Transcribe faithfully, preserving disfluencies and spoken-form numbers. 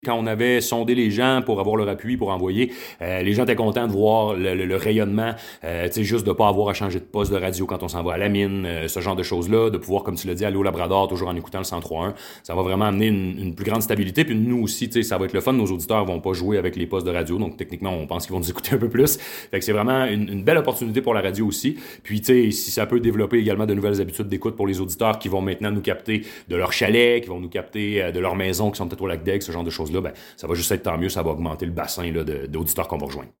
Quand on avait sondé les gens pour avoir leur appui, pour envoyer, euh, les gens étaient contents de voir le, le, le rayonnement, euh, tu sais, juste de pas avoir à changer de poste de radio quand on s'en va à la mine, euh, ce genre de choses-là, de pouvoir, comme tu l'as dit, aller au Labrador, toujours en écoutant le cent trois un. Ça va vraiment amener une, une plus grande stabilité. Puis nous aussi, tu sais, ça va être le fun. Nos auditeurs vont pas jouer avec les postes de radio, donc techniquement, on pense qu'ils vont nous écouter un peu plus. Fait que c'est vraiment une, une belle opportunité pour la radio aussi. Puis, tu sais, si ça peut développer également de nouvelles habitudes d'écoute pour les auditeurs qui vont maintenant nous capter de leur chalet, qui vont nous capter euh, de leur maison, qui sont peut-être au lac d'Aigle, ce genre de choses-là, ben, ça va juste être tant mieux, ça va augmenter le bassin là, de, d'auditeurs qu'on va rejoindre.